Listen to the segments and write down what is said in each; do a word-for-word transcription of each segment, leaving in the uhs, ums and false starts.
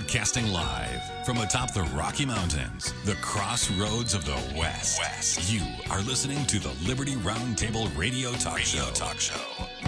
Broadcasting live from atop the Rocky Mountains, the crossroads of the West. West. You are listening to the Liberty Roundtable Radio Talk Radio Show. Talk Show.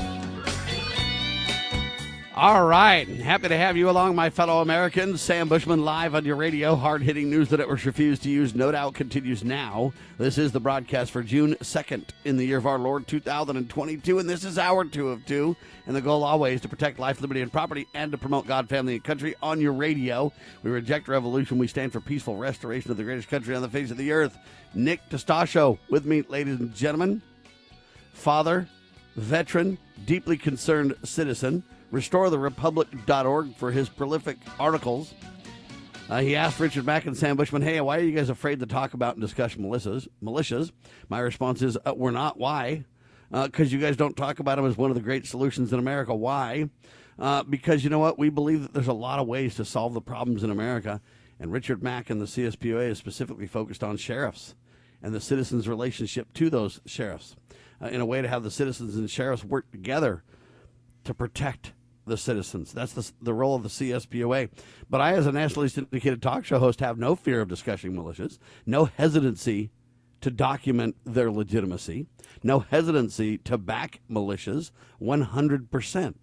All right. Happy to have you along, my fellow Americans. Sam Bushman live on your radio. Hard-hitting news the networks refuse to use, no doubt, continues now. This is the broadcast for June second in the year of our Lord, two thousand twenty-two, and this is hour two of two. And the goal always to protect life, liberty, and property, and to promote God, family, and country on your radio. We reject revolution. We stand for peaceful restoration of the greatest country on the face of the earth. Nick D'Stasio with me, ladies and gentlemen. Father, veteran, deeply concerned citizen. restore the republic dot org for his prolific articles. Uh, he asked Richard Mack and Sam Bushman, hey, why are you guys afraid to talk about and discuss militias? militias? My response is, uh, we're not. Why? Because uh, you guys don't talk about them as one of the great solutions in America. Why? Uh, because, you know what? We believe that there's a lot of ways to solve the problems in America. And Richard Mack and the C S P O A is specifically focused on sheriffs and the citizens' relationship to those sheriffs uh, in a way to have the citizens and sheriffs work together to protect the citizens. That's the, the role of the C S P O A. But I, as a nationally syndicated talk show host, have no fear of discussing militias, no hesitancy to document their legitimacy, no hesitancy to back militias one hundred percent.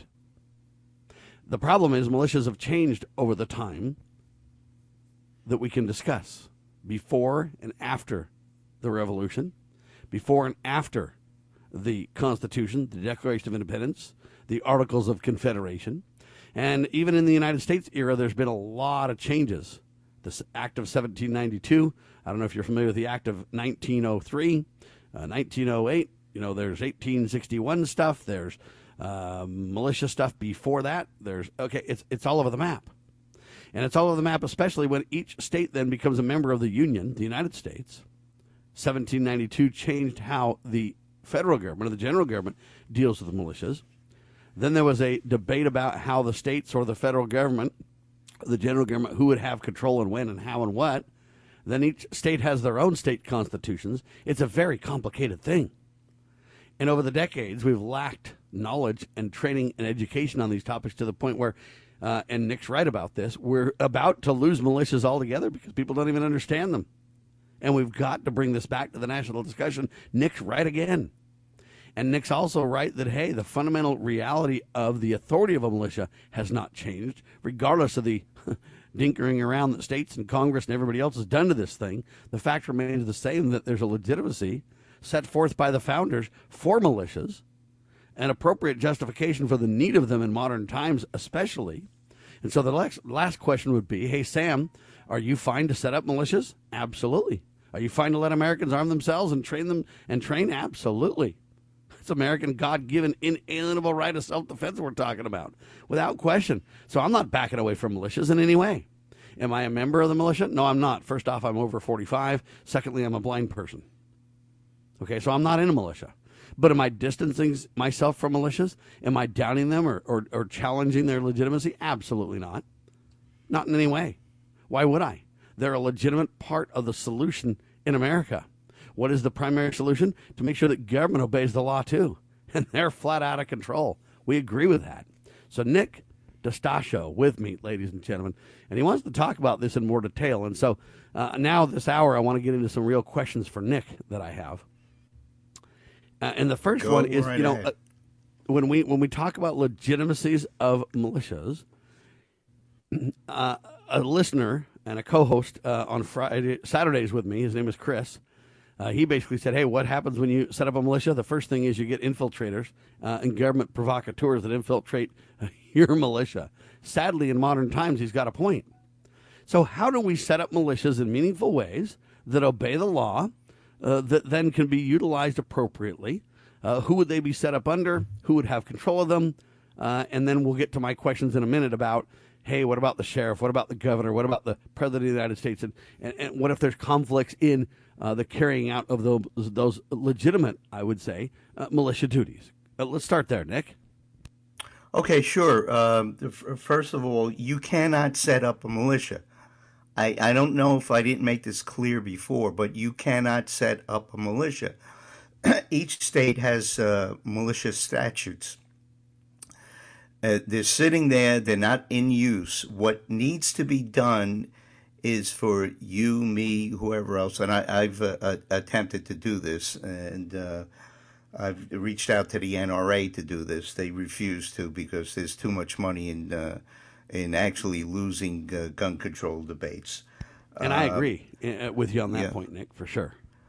The problem is militias have changed over the time that we can discuss before and after the revolution, before and after the Constitution, the Declaration of Independence, the Articles of Confederation. And even in the United States era, there's been a lot of changes. This Act of seventeen ninety-two, I don't know if you're familiar with the Act of nineteen oh three, uh, nineteen oh eight, you know, there's eighteen sixty-one stuff, there's uh, militia stuff before that. There's, okay, it's it's all over the map. And it's all over the map, especially when each state then becomes a member of the Union, the United States. seventeen ninety-two changed how the federal government, or the general government, deals with the militias. Then there was a debate about how the states or the federal government, the general government, who would have control and when and how and what. Then each state has their own state constitutions. It's a very complicated thing. And over the decades, we've lacked knowledge and training and education on these topics to the point where, uh, and Nick's right about this, we're about to lose militias altogether because people don't even understand them. And we've got to bring this back to the national discussion. Nick's right again. And Nick's also right that, hey, the fundamental reality of the authority of a militia has not changed, regardless of the dinkering around that states and Congress and everybody else has done to this thing. The fact remains the same, that there's a legitimacy set forth by the founders for militias, an appropriate justification for the need of them in modern times especially. And so the last, last question would be, hey, Sam, are you fine to set up militias? Absolutely. Are you fine to let Americans arm themselves and train them and train? Absolutely. It's American God-given inalienable right of self-defense we're talking about, without question. So I'm not backing away from militias in any way. Am I a member of the militia? No, I'm not. First off, I'm over forty-five. Secondly, I'm a blind person. Okay, so I'm not in a militia. But am I distancing myself from militias? Am I downing them or, or, or challenging their legitimacy? Absolutely not. Not in any way. Why would I? They're a legitimate part of the solution in America. What is the primary solution? To make sure that government obeys the law, too. And they're flat out of control. We agree with that. So Nick D'Stasio with me, ladies and gentlemen. And he wants to talk about this in more detail. And so uh, now this hour, I want to get into some real questions for Nick that I have. Uh, and the first Go one is, right you know, ahead. uh, when we when we talk about legitimacies of militias, uh, a listener and a co-host uh, on Friday, Saturdays with me, his name is Chris, Uh, he basically said, hey, what happens when you set up a militia? The first thing is you get infiltrators uh, and government provocateurs that infiltrate uh, your militia. Sadly, in modern times, he's got a point. So how do we set up militias in meaningful ways that obey the law, uh, that then can be utilized appropriately? Uh, who would they be set up under? Who would have control of them? Uh, and then we'll get to my questions in a minute about, hey, what about the sheriff? What about the governor? What about the president of the United States? And, and, and what if there's conflicts in Uh, the carrying out of those, those legitimate, I would say, uh, militia duties? Uh, let's start there, Nick. Okay, sure. Um, f- first of all, you cannot set up a militia. I, I don't know if I didn't make this clear before, but you cannot set up a militia. Each state has uh, militia statutes. Uh, they're sitting there. They're not in use. What needs to be done is for you, me, whoever else, and I, I've uh, uh, attempted to do this, and uh, I've reached out to the N R A to do this. They refuse to because there's too much money in uh, in actually losing uh, gun control debates. And I agree uh, with you on that yeah. point, Nick, for sure.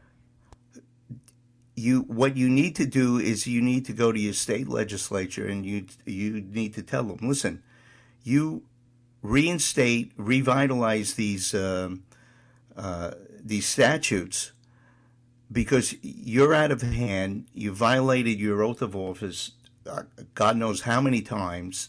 You, what you need to do is you need to go to your state legislature and you you need to tell them, listen, you reinstate, revitalize these um, uh, these statutes because you're out of hand. You violated your oath of office, uh, God knows how many times,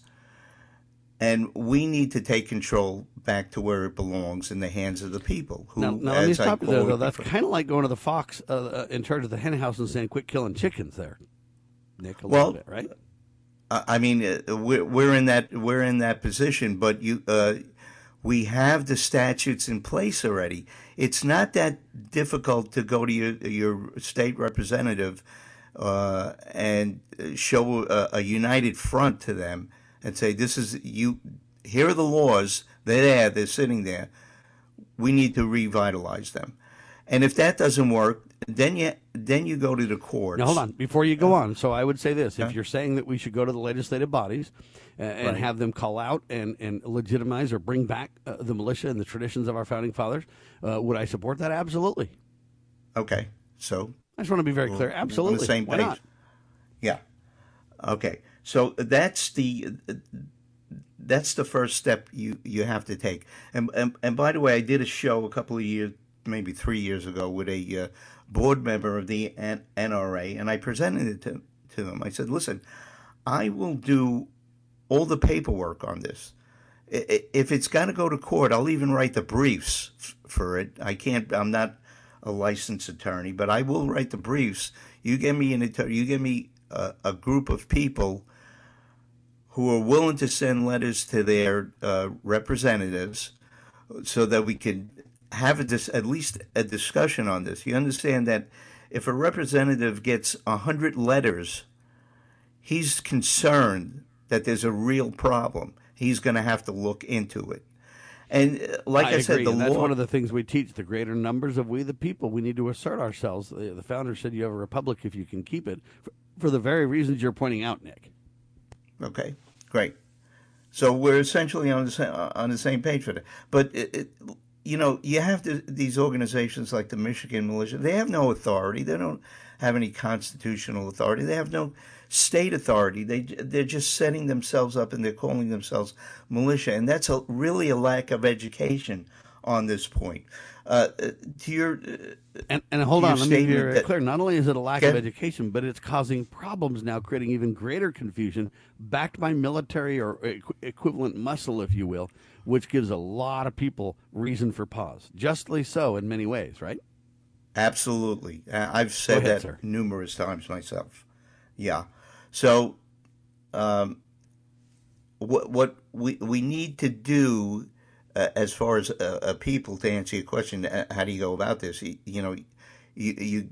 and we need to take control back to where it belongs in the hands of the people. Who, now, now let me as I stop you there, call though. it, That's kind of like going to the Fox uh, uh, in charge of the hen house and saying, "Quit killing chickens." There, Nick, a well, little bit, right? I mean, uh, we're we're in that we're in that position, but you, uh, we have the statutes in place already. It's not that difficult to go to your your state representative uh, and show a, a united front to them and say, "This is you. Here are the laws. They're there. They're sitting there. We need to revitalize them." And if that doesn't work, then you then you go to the courts. Now, hold on. Before you go on, so I would say this. Yeah. If you're saying that we should go to the legislative bodies uh, and Right. have them call out and, and legitimize or bring back uh, the militia and the traditions of our founding fathers, uh, would I support that? Absolutely. Okay, so I just want to be very clear. Absolutely. on the same Why page. not? Yeah. Okay. So that's the that's the first step you, you have to take. And, and and by the way, I did a show a couple of years, maybe three years ago, with a uh, board member of the N R A, and I presented it to to them. I said, "Listen, I will do all the paperwork on this. If it's got to go to court, I'll even write the briefs for it. I can't. I'm not a licensed attorney, but I will write the briefs. You give me an attorney. You give me a, a group of people who are willing to send letters to their uh, representatives, so that we can have a dis- at least a discussion on this. You understand that if a representative gets a hundred letters, he's concerned that there's a real problem. He's going to have to look into it. And uh, like I, I said, agree. the and law. that's one of the things we teach. The greater numbers of we the people, we need to assert ourselves. The, the founders said you have a republic if you can keep it, for, for the very reasons you're pointing out, Nick. Okay, great. So we're essentially on the same, on the same page for that. But it, it, you know, you have to, these organizations like the Michigan Militia. They have no authority. They don't have any constitutional authority. They have no state authority. They they're just setting themselves up and they're calling themselves militia, and that's a, really a lack of education on this point. Uh, to your uh, And, and hold your on, let me be statement very that- clear. Not only is it a lack of Okay. education, but it's causing problems now, creating even greater confusion, backed by military or equ- equivalent muscle, if you will, which gives a lot of people reason for pause. Justly so in many ways, right? Absolutely. Uh, I've said ahead, that sir. numerous times myself. Yeah. So, um, what what we we need to do uh, as far as uh, uh, people, to answer your question, uh, how do you go about this? You, you know, you you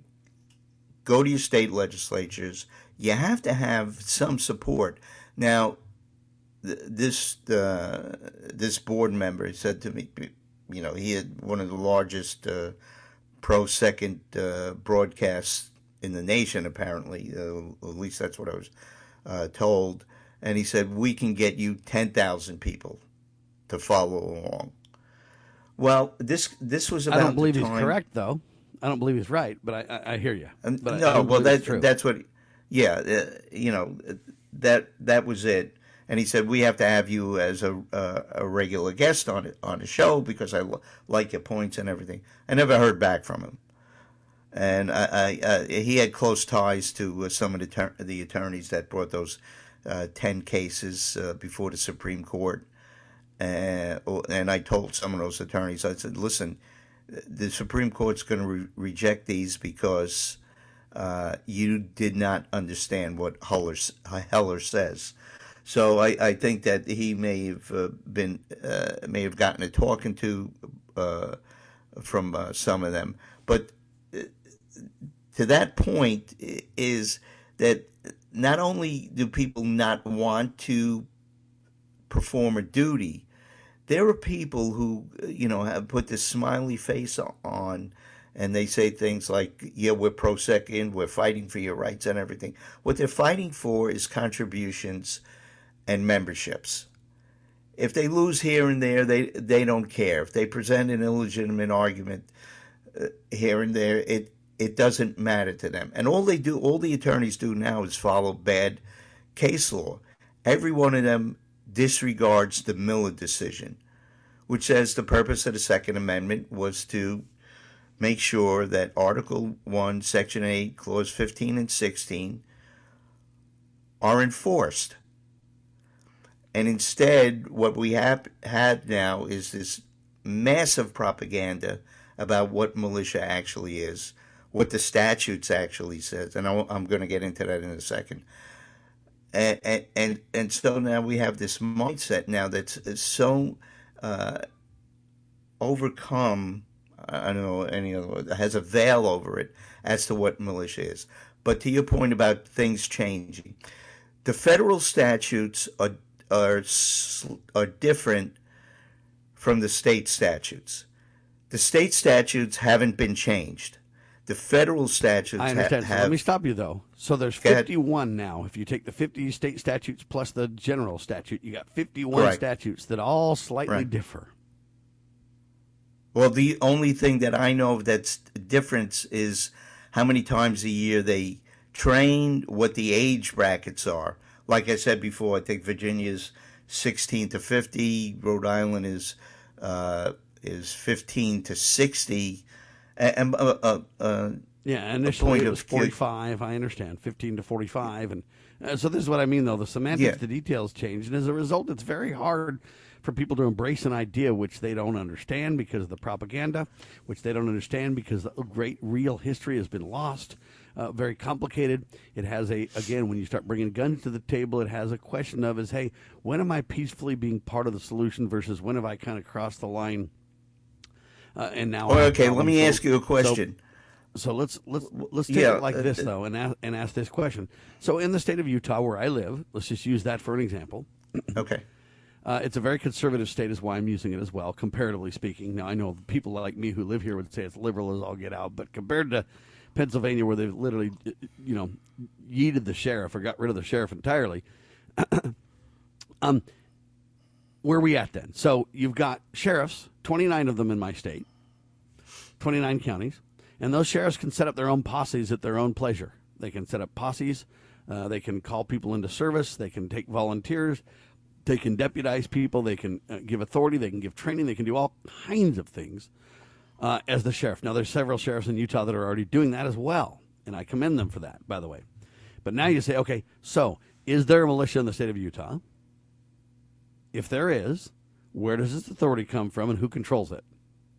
go to your state legislatures. You have to have some support. Now, th- this uh, this board member said to me, you know, he had one of the largest uh, pro second uh, broadcasts in the nation, apparently. Uh, at least that's what I was uh, told. And he said, we can get you ten thousand people to follow along. Well, this this was about I don't believe the he's time, correct, though. I don't believe he's right, but I, I, I hear you. And- But I- I no, don't well, believe it's that, true. that's what, yeah, uh, you know, that that was it. And he said, we have to have you as a uh, a regular guest on it on the show because I l- like your points and everything. I never heard back from him. And I, I, uh, he had close ties to uh, some of the, ter- the attorneys that brought those uh, ten cases uh, before the Supreme Court. Uh, and I told some of those attorneys, I said, listen, the Supreme Court's going to re- reject these because uh, you did not understand what Heller, Heller says. So I, I think that he may have uh, been uh, may have gotten a talking to uh, from uh, some of them, but uh, to that point is that not only do people not want to perform a duty. There are people who, you know, have put this smiley face on, and they say things like, yeah, we're pro-second, we're fighting for your rights and everything. What they're fighting for is contributions and memberships. If they lose here and there, they they don't care. If they present an illegitimate argument uh, here and there, it it doesn't matter to them. And all they do, all the attorneys do now is follow bad case law. Every one of them disregards the Miller decision, which says the purpose of the Second Amendment was to make sure that Article one, Section eight, Clause fifteen and sixteen are enforced. And instead, what we have had now is this massive propaganda about what militia actually is, what the statutes actually says, and I'm going to get into that in a second. And and and, and so now we have this mindset now that's so uh, overcome. I don't know any other word, has a veil over it as to what militia is. But to your point about things changing, the federal statutes are are are different from the state statutes. The state statutes haven't been changed. The federal statutes I understand. ha- So have. let me stop you, though. So there's fifty-one now. If you take the fifty state statutes plus the general statute, you got fifty-one Right. statutes that all slightly Right. differ. Well, the only thing that I know of that's different is how many times a year they train, what the age brackets are. Like I said before, I think Virginia's sixteen to fifty, Rhode Island is uh, is fifteen to sixty, and uh, uh, uh, Yeah, initially it was of- forty-five. I understand, fifteen to forty-five, and uh, so this is what I mean, though. The semantics, Yeah. the details change, and as a result, it's very hard for people to embrace an idea which they don't understand because of the propaganda, which they don't understand because the great real history has been lost. Uh, very complicated. It has a, again, when you start bringing guns to the table, it has a question of is, hey, when am I peacefully being part of the solution versus when have I kind of crossed the line? Uh, and now, Oh, I have okay, let problems? me So- ask you a question. So, so let's let's let's take Yeah, it like uh, this uh, though, and ask, and ask this question. So, in the state of Utah, where I live, let's just use that for an example. Okay. Uh, it's a very conservative state, is why I'm using it as well, comparatively speaking. Now, I know people like me who live here would say it's liberal as all get out, but compared to Pennsylvania, where they've literally, you know, yeeted the sheriff or got rid of the sheriff entirely, um, where are we at then? So you've got sheriffs, twenty-nine of them in my state, twenty-nine counties, and those sheriffs can set up their own posses at their own pleasure. They can set up posses. Uh, they can call people into service. They can take volunteers. They can deputize people. They can uh, give authority. They can give training. They can do all kinds of things uh, as the sheriff. Now, there's several sheriffs in Utah that are already doing that as well, and I commend them for that, by the way. But now you say, okay, so is there a militia in the state of Utah? If there is, where does this authority come from, and who controls it?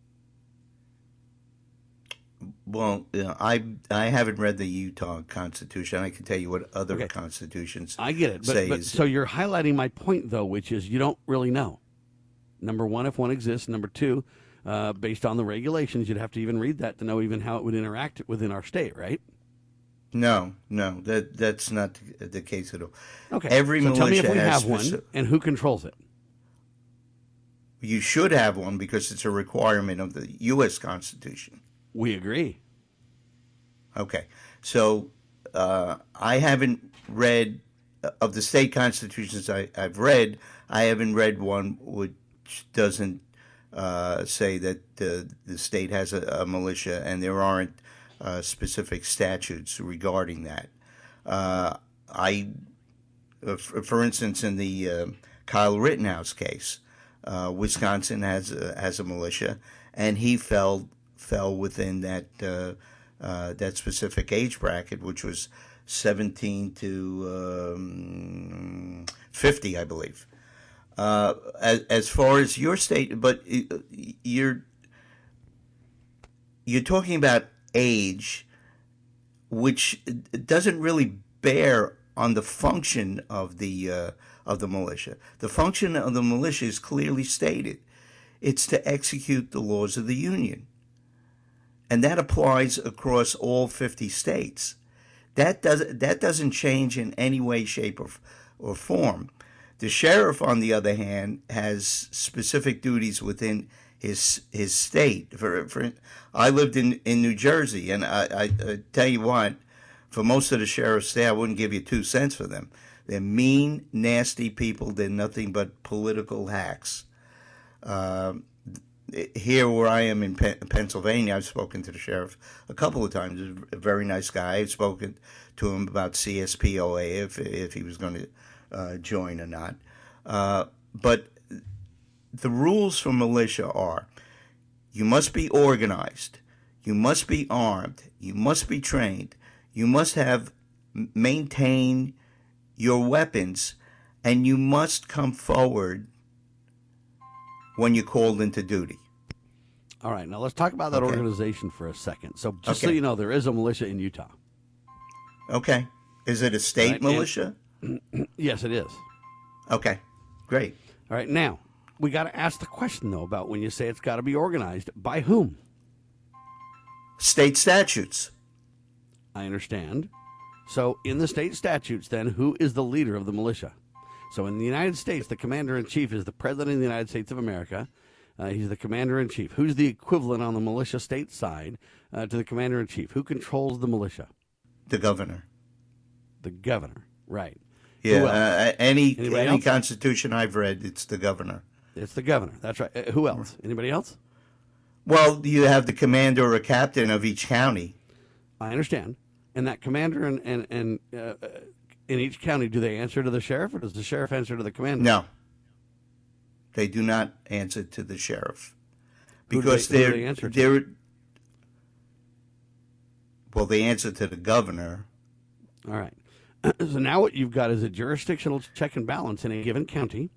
Well, you know, I I haven't read the Utah Constitution. I can tell you what other Okay. constitutions I get it, but, say but is- so you're highlighting my point, though, which is you don't really know. Number one, if one exists. Number two, uh, based on the regulations, you'd have to even read that to know even how it would interact within our state, right? No, no, that that's not the, the case at all. Okay. Every so militia tell me if we has have one speci- and who controls it. You should have one because it's a requirement of the U S Constitution. We agree. Okay, so uh, I haven't read of the state constitutions I, I've read. I haven't read one which doesn't uh, say that the the state has a, a militia, and there aren't uh, specific statutes regarding that. Uh, I, uh, for, for instance, in the uh, Kyle Rittenhouse case, uh, Wisconsin has a, has a militia, and he fell fell within that. Uh, Uh, that specific age bracket, which was seventeen to um, fifty, I believe. Uh, as, as far as your state, but you're you're talking about age, which doesn't really bear on the function of the uh, of the militia. The function of the militia is clearly stated. It's to execute the laws of the Union. And that applies across all fifty states. That does that doesn't change in any way, shape, or or form. The sheriff, on the other hand, has specific duties within his his state. For, for I lived in, in New Jersey, and I, I, I tell you what, for most of the sheriffs there, I wouldn't give you two cents for them. They're mean, nasty people. They're nothing but political hacks. Uh, here where I am in Pennsylvania, I've spoken to the sheriff a couple of times. He's a very nice guy. I've spoken to him about C S P O A, if, if he was going to uh, join or not. Uh, but the rules for militia are: you must be organized, you must be armed, you must be trained, you must have maintain your weapons, and you must come forward when you're called into duty. All right, now let's talk about that Okay. organization for a second. So just so Okay. you know, there is a militia in Utah. Okay. Is it a state Right, and- militia? Yes, it is. Okay. Great. All right, now we got to ask the question though about when you say it's got to be organized by whom. State statutes. I understand. So in the state statutes, then, who is the leader of the militia? So in the United States, the commander-in-chief is the president of the United States of America. Uh, he's the commander-in-chief. Who's the equivalent on the militia state side uh, to the commander-in-chief? Who controls the militia? The governor. The governor, right. Yeah. Who else? Uh, any Anybody any else? constitution I've read, it's the governor. It's the governor. That's right. Uh, who else? Anybody else? Well, you have the commander or captain of each county. I understand. And that commander and, and, and uh, uh, in each county, do they answer to the sheriff, or does the sheriff answer to the commander? No. They do not answer to the sheriff. Who do Because they- who do they're, they answer to? they're well, they answer to the governor. All right. So now what you've got is a jurisdictional check and balance in a given county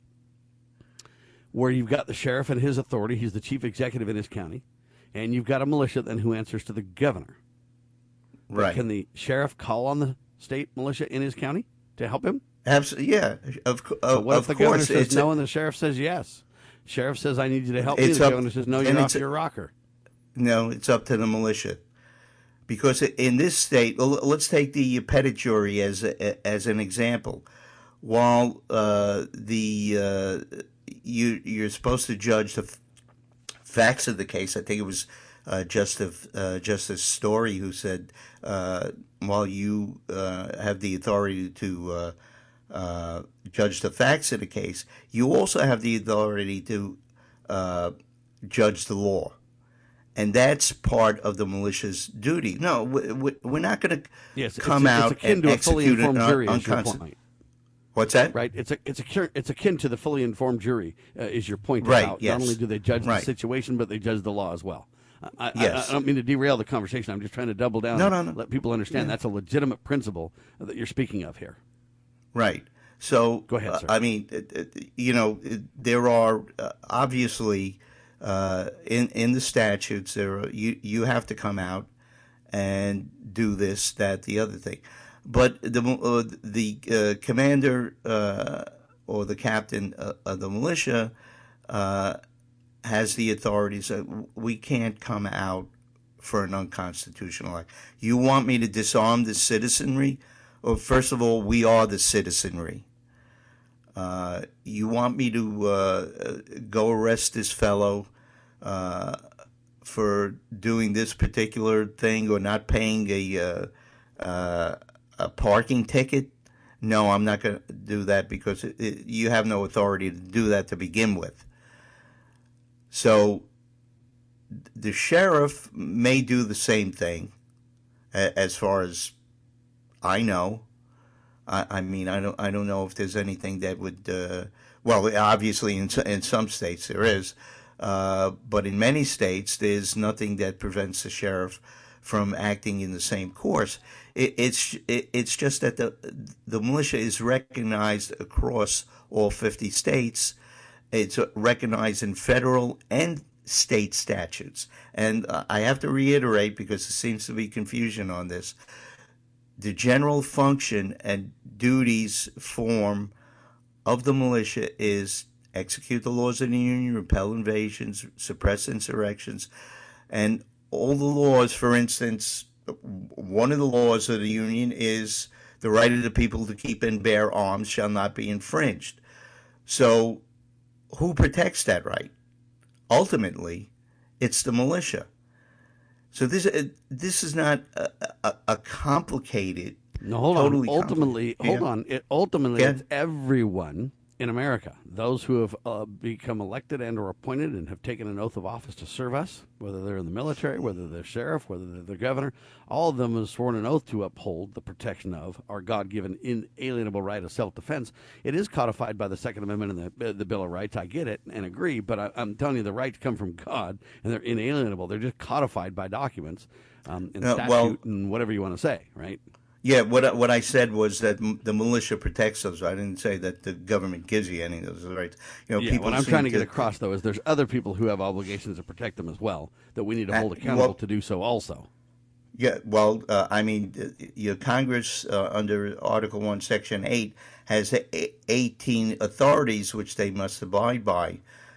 where you've got the sheriff and his authority. He's the chief executive in his county. And you've got a militia then who answers to the governor. But Right. Can the sheriff call on the state militia in his county to help him? Absolutely. Yeah. Of, co- So of, what of if the governor course. says It's no a- and the sheriff says yes? Sheriff says, I need you to help me. It's The up- governor says, no, and you're off it's- your rocker. No, it's up to the militia. Because in this state, well, let's take the petit jury as a, as an example. While uh, the uh, you you're supposed to judge the f- facts of the case, I think it was uh, Justice uh, Justice Story who said, uh, while you uh, have the authority to uh, uh, judge the facts of the case, you also have the authority to uh, judge the law. And that's part of the militia's duty. No, we- we- we're not going to Yes, come it's, out it's akin and to a fully execute informed an jury, un- is your unconst- point. What's that? Right, it's a, it's a, it's akin to the fully informed jury, uh, is your point. Right, About yes. not only do they judge Right. the situation, but they judge the law as well. I, I- Yes. I, I don't mean to derail the conversation. I'm just trying to double down. No, and no, no. Let people understand Yeah. that's a legitimate principle that you're speaking of here. Right. So, Go ahead, uh, sir. I mean, it- it- you know, it- there are uh, obviously uh, in in the statutes there are, you you have to come out and do this, that, the other thing, but the uh, the uh, commander uh, or the captain uh, of the militia uh, has the authorities that we can't come out for an unconstitutional act. You want me to disarm the citizenry? Well, first of all, we are the citizenry. Uh, you want me to uh, go arrest this fellow uh, for doing this particular thing or not paying a uh, uh, a parking ticket? No, I'm not going to do that because it, it, you have no authority to do that to begin with. So the sheriff may do the same thing, a- as far as I know. I, I mean, I don't, I don't know if there's anything that would. Uh, well, obviously, in in some states there is, uh, but in many states there's nothing that prevents the sheriff from acting in the same course. It, it's it, it's just that the the militia is recognized across all fifty states. It's recognized in federal and state statutes, and uh, I have to reiterate because there seems to be confusion on this. The general function and duties form of the militia is execute the laws of the Union, repel invasions, suppress insurrections, and all the laws. For instance, one of the laws of the Union is the right of the people to keep and bear arms shall not be infringed. So who protects that right? Ultimately, it's the militia. So this uh, this is not a, a, a complicated. No, hold totally on. Ultimately, hold yeah. on. It ultimately Yeah. it's everyone in America, those who have uh, become elected and or appointed and have taken an oath of office to serve us, whether they're in the military, whether they're sheriff, whether they're the governor, all of them have sworn an oath to uphold the protection of our God-given inalienable right of self-defense. It is codified by the Second Amendment and the, the Bill of Rights. I get it and agree, but I, I'm telling you, the rights come from God, and they're inalienable. They're just codified by documents um, and Uh, statute well- and whatever you want to say, right? Yeah, what I- what I said was that m- the militia protects those. I didn't say that the government gives you any of those rights. You know, Yeah, people what I'm seem trying to get across, though, is there's other people who have obligations to protect them as well that we need to Uh, hold accountable well- to do so also. Yeah, well, uh, I mean, uh, your Congress uh, under Article One, Section Eight has a- eighteen authorities which they must abide by.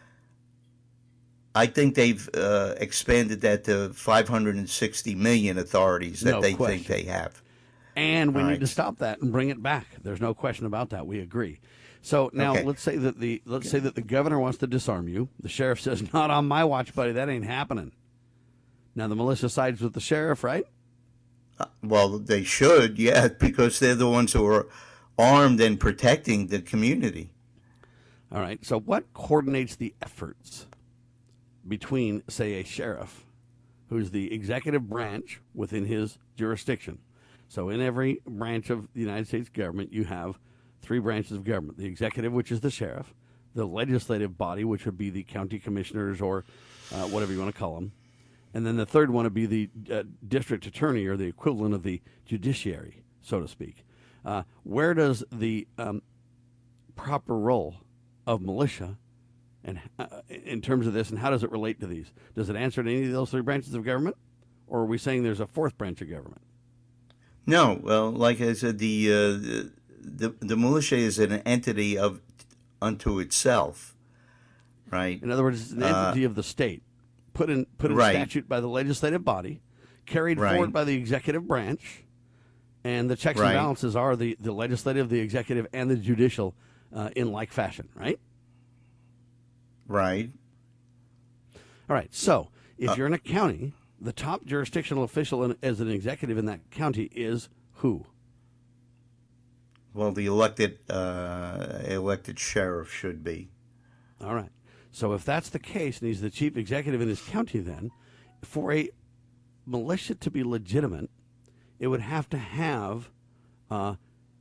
I think they've uh, expanded that to five hundred sixty million authorities that No they question. think they have. And we All need right. to stop that and bring it back. There's no question about that. We agree. So now Okay. let's say that the let's say that the governor wants to disarm you. The sheriff says, "Not on my watch, buddy. That ain't happening." Now the militia sides with the sheriff, right? Well, they should, yeah, because they're the ones who are armed and protecting the community. All right. So what coordinates the efforts between, say, a sheriff, who's the executive branch within his jurisdiction? So in every branch of the United States government, you have three branches of government: the executive, which is the sheriff; the legislative body, which would be the county commissioners or uh, whatever you want to call them; and then the third one would be the uh, district attorney, or the equivalent of the judiciary, so to speak. Uh, where does the um, proper role of militia and uh, in terms of this, and how does it relate to these? Does it answer to any of those three branches of government, or are we saying there's a fourth branch of government? No, well, like I said, the uh, the the militia is an entity of unto itself, right? In other words, it's an Uh, entity of the state, put in put in Right. statute by the legislative body, carried Right. forward by the executive branch, and the checks Right. and balances are the, the legislative, the executive, and the judicial uh, in like fashion, right? Right. All right. So if Uh, you're in a county, the top jurisdictional official in, as an executive in that county is who? Well, the elected uh, elected sheriff should be. All right. So if that's the case, and he's the chief executive in his county, then for a militia to be legitimate, it would have to have uh,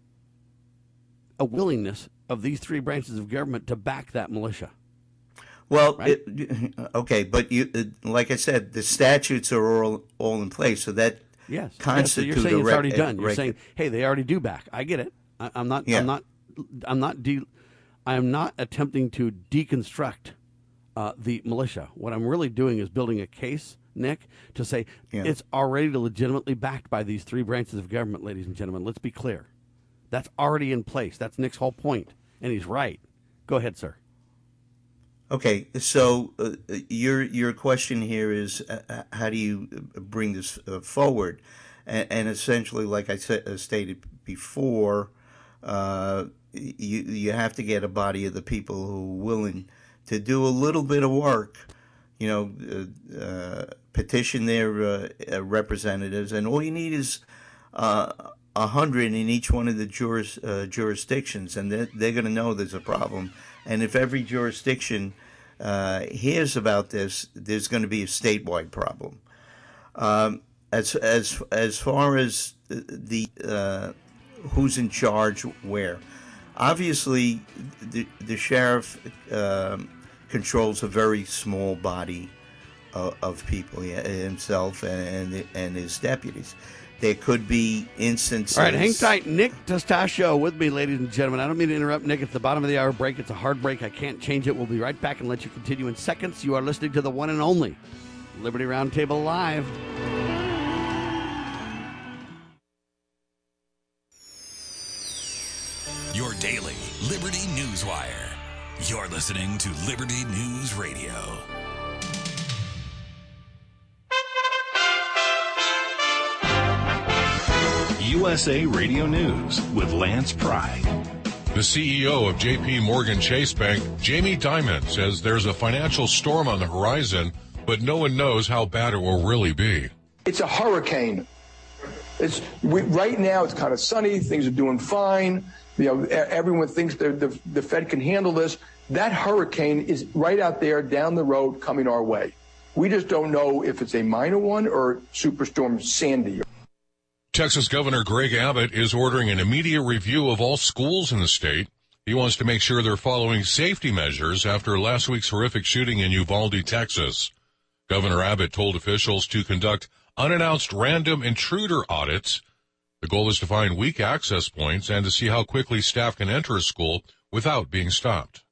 a willingness of these three branches of government to back that militia. Well, Right. it, okay, but you, uh, like I said, the statutes are all all in place, so that Yes. Yes, so constitute you're saying a it's rec- already done. You're rec- saying, hey, they already do back. I get it. I, I'm not. Yeah. I'm not. I'm not. De- I am not attempting to deconstruct uh, the militia. What I'm really doing is building a case, Nick, to say Yeah. it's already legitimately backed by these three branches of government, ladies and gentlemen. Let's be clear. That's already in place. That's Nick's whole point, and he's right. Go ahead, sir. Okay, so uh, your your question here is uh, how do you bring this uh, forward, and, and essentially, like I said, uh, stated before, uh, you you have to get a body of the people who are willing to do a little bit of work, you know, uh, uh, petition their uh, uh, representatives, and all you need is uh, a hundred in each one of the juris, uh, jurisdictions, and they're, they're going to know there's a problem. And if every jurisdiction uh, hears about this, there's going to be a statewide problem. Um, as as as far as the uh, who's in charge where, obviously the the sheriff um, controls a very small body of, of people, yeah, himself and and his deputies. There could be instances. All right, hang tight. Nick Testaccio with me, ladies and gentlemen. I don't mean to interrupt, Nick. It's the bottom of the hour break. It's a hard break. I can't change it. We'll be right back and let you continue in seconds. You are listening to the one and only Liberty Roundtable Live. Your daily Liberty News Wire. You're listening to Liberty News Radio. U S A Radio News with Lance Pride. The C E O of J P Morgan Chase Bank, Jamie Dimon, says there's a financial storm on the horizon, but no one knows how bad it will really be. It's a hurricane. It's we, right now it's kind of sunny. Things are doing fine. You know, everyone thinks the, the the Fed can handle this. That hurricane is right out there down the road coming our way. We just don't know if it's a minor one or Superstorm Sandy. Texas Governor Greg Abbott is ordering an immediate review of all schools in the state. He wants to make sure they're following safety measures after last week's horrific shooting in Uvalde, Texas. Governor Abbott told officials to conduct unannounced random intruder audits. The goal is to find weak access points and to see how quickly staff can enter a school without being stopped.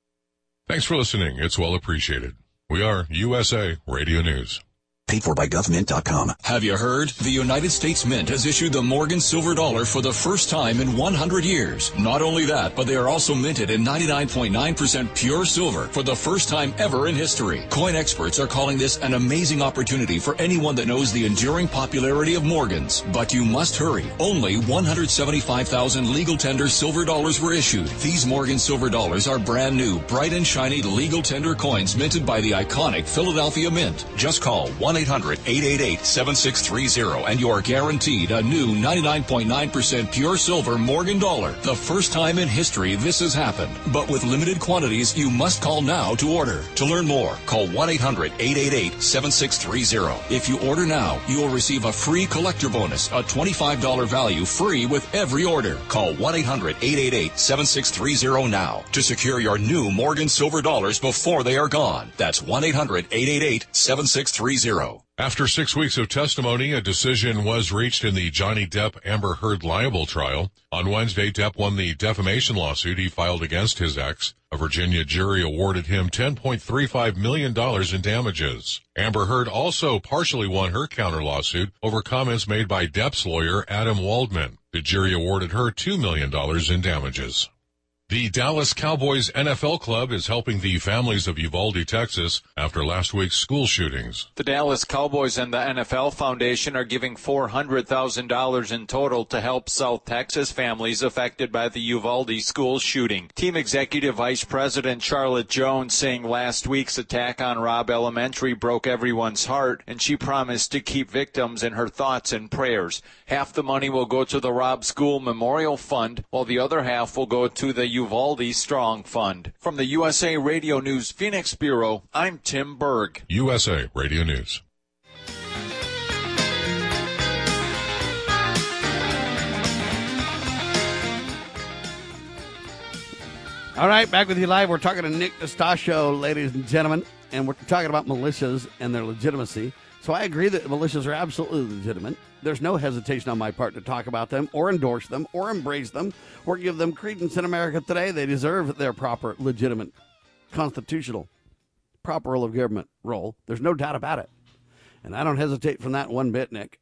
Thanks for listening. It's well appreciated. We are U S A Radio News. Paid for by gov mint dot com. Have you heard? The United States Mint has issued the Morgan Silver Dollar for the first time in one hundred years. Not only that, but they are also minted in ninety-nine point nine percent pure silver for the first time ever in history. Coin experts are calling this an amazing opportunity for anyone that knows the enduring popularity of Morgans. But you must hurry. Only one hundred seventy-five thousand legal tender silver dollars were issued. These Morgan Silver Dollars are brand new, bright and shiny legal tender coins minted by the iconic Philadelphia Mint. Just call one eight hundred eight eight eight seven six three zero and you're guaranteed a new ninety-nine point nine percent pure silver Morgan dollar. The first time in history this has happened. But with limited quantities, you must call now to order. To learn more, call one eight hundred eight eight eight seven six three zero. If you order now, you will receive a free collector bonus, a twenty-five dollars value free with every order. Call one eight hundred eight eight eight seven six three zero now to secure your new Morgan Silver Dollars before they are gone. That's one eight hundred eight eight eight seven six three zero. After six weeks of testimony, a decision was reached in the Johnny Depp-Amber Heard libel trial. On Wednesday, Depp won the defamation lawsuit he filed against his ex. A Virginia jury awarded him ten point three five million dollars in damages. Amber Heard also partially won her counter lawsuit over comments made by Depp's lawyer, Adam Waldman. The jury awarded her two million dollars in damages. The Dallas Cowboys N F L club is helping the families of Uvalde, Texas, after last week's school shootings. The Dallas Cowboys and the N F L Foundation are giving four hundred thousand dollars in total to help South Texas families affected by the Uvalde school shooting. Team Executive Vice President Charlotte Jones saying last week's attack on Robb Elementary broke everyone's heart, and she promised to keep victims in her thoughts and prayers. Half the money will go to the Robb School Memorial Fund, while the other half will go to the Uvalde Strong Fund. From the U S A Radio News Phoenix Bureau, I'm Tim Berg. U S A Radio News. All right, back with you live. We're talking to Nick D'Astasio, ladies and gentlemen, and we're talking about militias and their legitimacy. So I agree that militias are absolutely legitimate. There's no hesitation on my part to talk about them or endorse them or embrace them or give them credence in America today. They deserve their proper, legitimate, constitutional, proper role of government role. There's no doubt about it. And I don't hesitate from that one bit, Nick.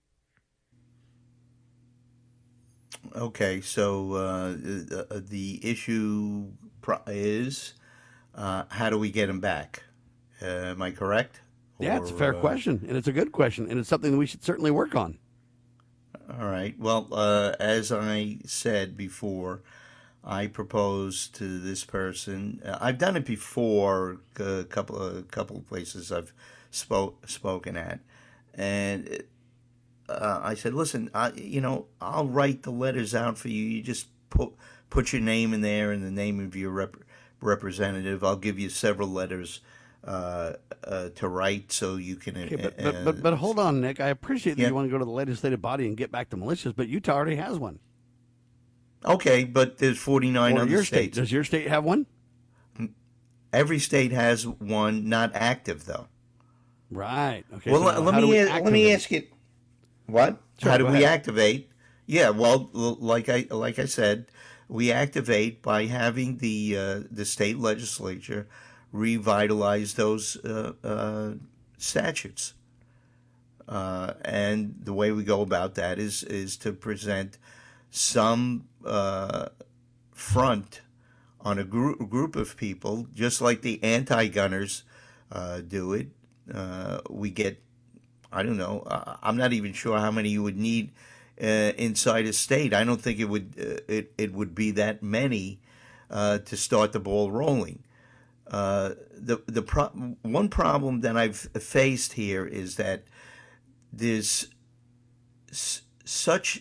Okay, so uh, the, the issue is uh, how do we get them back? Uh, am I correct? Yeah, or, it's a fair uh, question, and it's a good question, and it's something that we should certainly work on. All right. Well, uh, as I said before, I proposed to this person. Uh, I've done it before, a couple of a couple of places I've spoke spoken at, and uh, I said, "Listen, I, you know, I'll write the letters out for you. You just put put your name in there and the name of your rep- representative. I'll give you several letters." Uh, uh, to write so you can. Okay, but, uh, but, but, but hold on, Nick. I appreciate that yeah. you want to go to the legislative body and get back to militias, but Utah already has one. Okay, but there's forty-nine Or other your states. State. Does your state have one? Every state has one, not active though. Right. Okay. Well, so let, let how do me we let me activate? ask you. What? Sure, how do go we ahead. activate? Yeah. Well, l- like I like I said, we activate by having the uh, the state legislature revitalize those uh, uh, statutes. Uh, and the way we go about that is is to present some uh, front on a group group of people, just like the anti-gunners uh, do it. Uh, we get, I don't know, uh, I'm not even sure how many you would need uh, inside a state. I don't think it would uh, it it would be that many uh, to start the ball rolling. Uh, the the pro- one problem that I've faced here is that there's s- such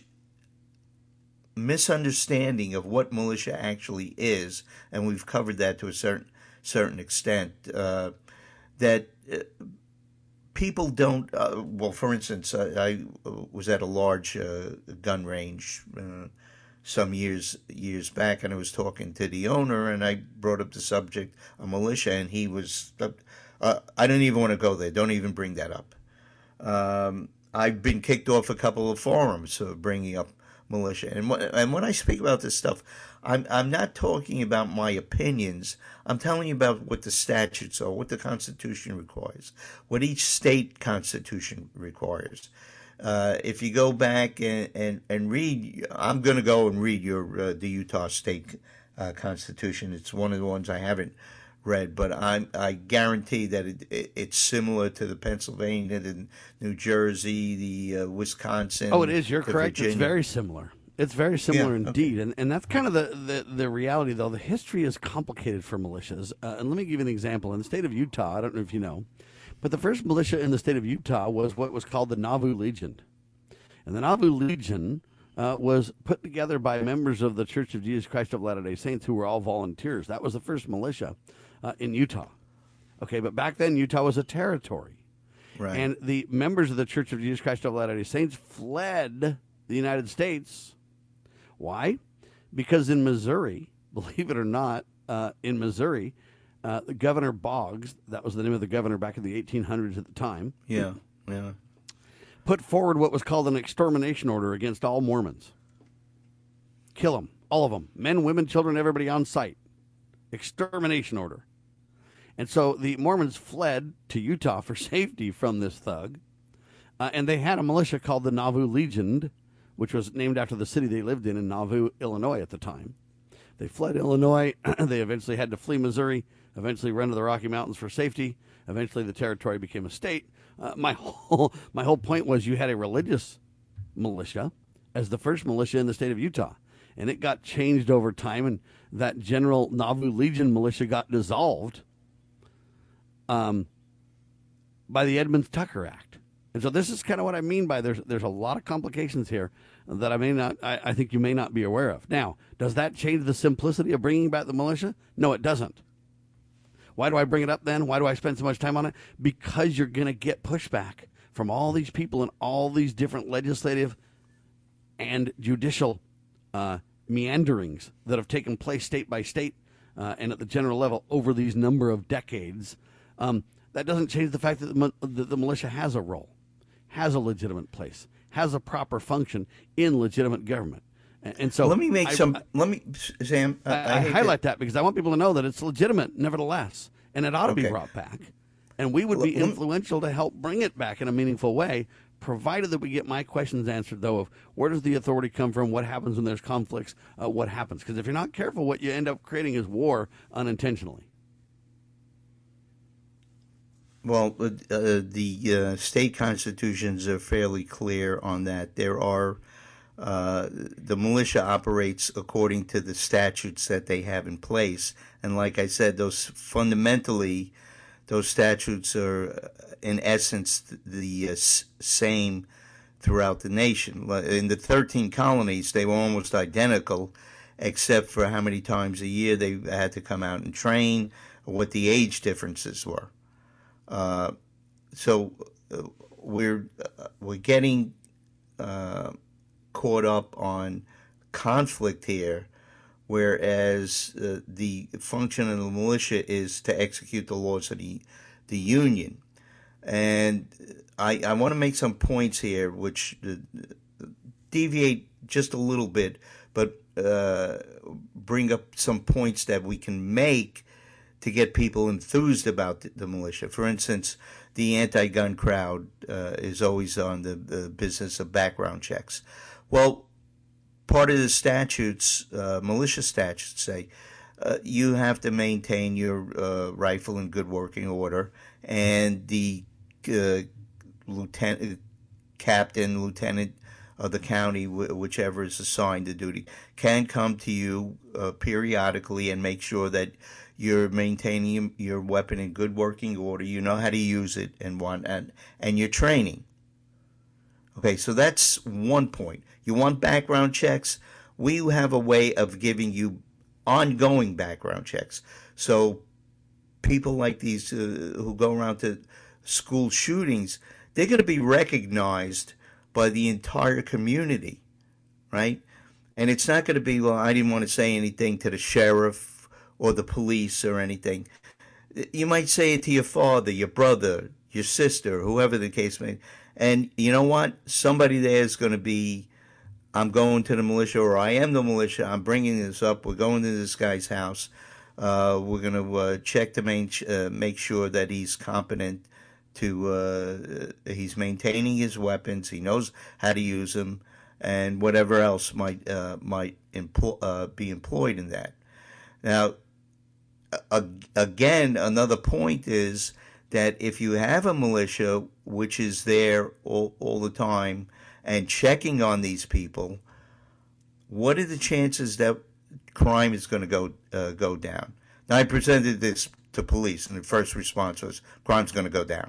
misunderstanding of what militia actually is, and we've covered that to a certain certain extent. Uh, that uh, people don't. Uh, well, for instance, I, I was at a large uh, gun range uh, some years years back, and I was talking to the owner, and I brought up the subject of militia, and he was. Uh, uh, I don't even want to go there. Don't even bring that up. Um, I've been kicked off a couple of forums for bringing up militia, and when, and when I speak about this stuff, I'm I'm not talking about my opinions. I'm telling you about what the statutes are, what the Constitution requires, what each state constitution requires. Uh, if you go back and, and, and read, I'm going to go and read your uh, the Utah State uh, Constitution. It's one of the ones I haven't read, but I I guarantee that it, it, it's similar to the Pennsylvania, the New Jersey, the uh, Wisconsin. Oh, it is. You're correct. Virginia. It's very similar. It's very similar Yeah, indeed, okay. and and that's kind of the, the, the reality, though. The history is complicated for militias, uh, and let me give you an example. In the state of Utah, I don't know if you know, but the first militia in the state of Utah was what was called the Nauvoo Legion, and the Nauvoo Legion uh, was put together by members of the Church of Jesus Christ of Latter-day Saints who were all volunteers. That was the first militia uh, in Utah. Okay, but back then Utah was a territory, Right. and the members of the Church of Jesus Christ of Latter-day Saints fled the United States. Why? Because in Missouri, believe it or not, uh, in Missouri, uh, Governor Boggs, that was the name of the governor back in the eighteen hundreds at the time, Yeah, yeah. put forward what was called an extermination order against all Mormons. Kill them, all of them, men, women, children, everybody on site. Extermination order. And so the Mormons fled to Utah for safety from this thug, uh, and they had a militia called the Nauvoo Legion, which was named after the city they lived in, in Nauvoo, Illinois at the time. They fled Illinois. They eventually had to flee Missouri, eventually run to the Rocky Mountains for safety. Eventually the territory became a state. Uh, my whole my whole point was you had a religious militia as the first militia in the state of Utah. And it got changed over time, and that General Nauvoo Legion militia got dissolved um, by the Edmunds-Tucker Act. And so this is kind of what I mean by there's there's a lot of complications here that I may not I, I think you may not be aware of. Now, does that change the simplicity of bringing back the militia? No, it doesn't. Why do I bring it up then? Why do I spend so much time on it? Because you're going to get pushback from all these people in all these different legislative and judicial uh, meanderings that have taken place state by state uh, and at the general level over these number of decades. Um, that doesn't change the fact that the, that the militia has a role, has a legitimate place, has a proper function in legitimate government. And, and so let me make I, some. I, let me, Sam. I, I, I, I highlight that. that because I want people to know that it's legitimate, nevertheless, and it ought to Okay. be brought back. And we would be Let- let me- influential to help bring it back in a meaningful way, provided that we get my questions answered, though, of where does the authority come from, what happens when there's conflicts, uh, what happens. Because if you're not careful, what you end up creating is war unintentionally. Well, uh, the uh, state constitutions are fairly clear on that. There are uh, the militia operates according to the statutes that they have in place, and like I said, those fundamentally, those statutes are, in essence, the uh, s- same throughout the nation. In the thirteen colonies, they were almost identical, except for how many times a year they had to come out and train, or what the age differences were. Uh, so uh, we're uh, we're getting uh, caught up on conflict here, whereas uh, the function of the militia is to execute the laws of the the union. And I I want to make some points here which uh, deviate just a little bit, but uh, bring up some points that we can make to get people enthused about the, the militia. For instance, the anti-gun crowd uh, is always on the, the business of background checks. Well, part of the statutes, uh, militia statutes say, uh, you have to maintain your uh, rifle in good working order, and the uh, lieutenant, captain, lieutenant of the county, whichever is assigned the duty, can come to you uh, periodically and make sure that you're maintaining your weapon in good working order, you know how to use it, and want and and you're training. Okay, so that's one point. You want background checks? We have a way of giving you ongoing background checks. So people like these uh, who go around to school shootings, they're going to be recognized by the entire community, right? And it's not going to be, well, I didn't want to say anything to the sheriff or the police or anything. You might say it to your father, your brother, your sister, whoever the case may be. And you know what? Somebody there is going to be, I'm going to the militia, or I am the militia. I'm bringing this up. We're going to this guy's house. Uh, we're going to uh, check to main, uh, make sure that he's competent to, uh, he's maintaining his weapons. He knows how to use them, and whatever else might uh, might empl- uh, be employed in that. Now, uh, again, another point is that if you have a militia which is there all, all the time and checking on these people, what are the chances that crime is going to go uh, go down? Now, I presented this to police, and the first response was crime's going to go down.